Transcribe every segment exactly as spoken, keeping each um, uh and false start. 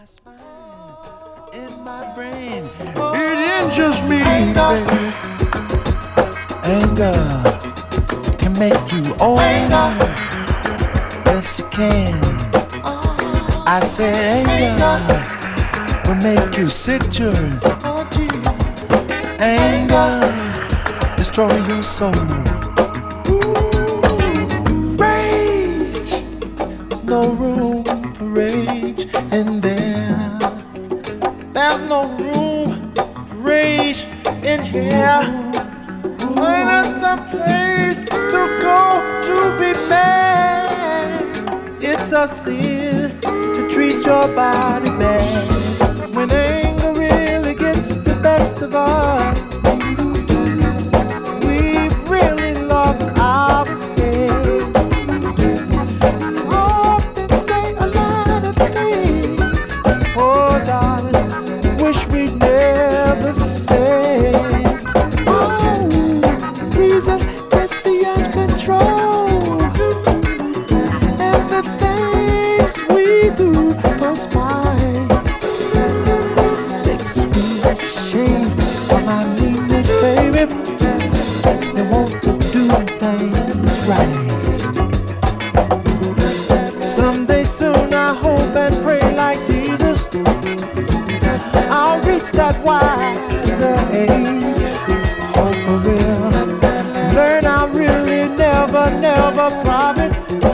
spine, in my brain. It ain't just me, baby. Anger can make you old. Yes, it can. I said anger will make you sicker. Anger destroy your soul. Rage, there's no room for rage in there. There's no room for rage in here. Find us some place to go to be mad. It's a sin to treat your body bad. When anger really gets the best of us, we've really lost our heads. Often say a lot of things, oh darling, wish we'd never said. Oh, reason gets beyond control, and the things we do conspire makes me ashamed for my meanness, baby. Makes me want to do things right. Someday soon I hope and pray like Jesus, I'll reach that wiser age. Hope I will learn I really never, never profit.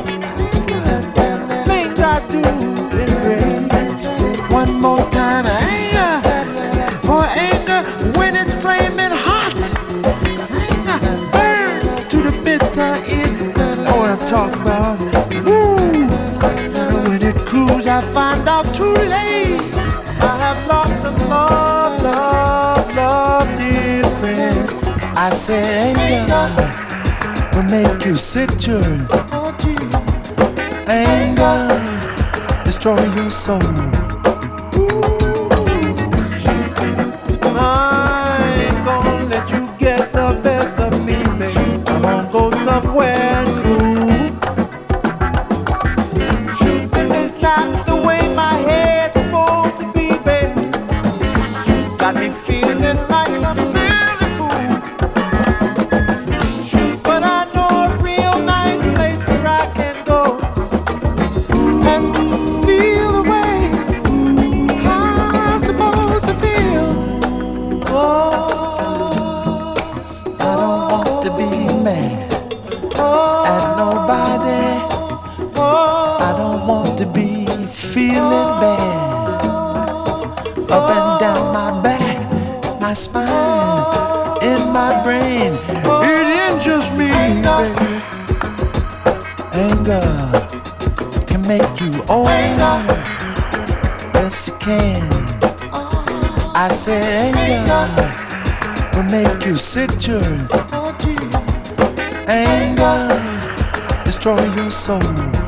Things I do in rage. One more time, anger, for anger when it's flaming hot. Anger burns to the bitter end. Know what I'm talking about? Woo! When it cools, I find out too late. I have lost the love, love, love, dear friend. I say anger will make you sicker. Anger destroy your soul. I ain't gonna let you get the best of me, baby. I'm gonna go somewhere and cool. This is not the way my head's supposed to be, baby. Got me feeling like some silly fool. But I know a real nice place where I can go and feel the way I'm supposed to feel. Oh, I don't want to be mad at nobody. I don't want to be feeling bad up and down my back, my spine, in my brain. It ain't just me, baby. Anger can make you old. Yes, it can. I said anger will make you sicker. Anger destroy your soul.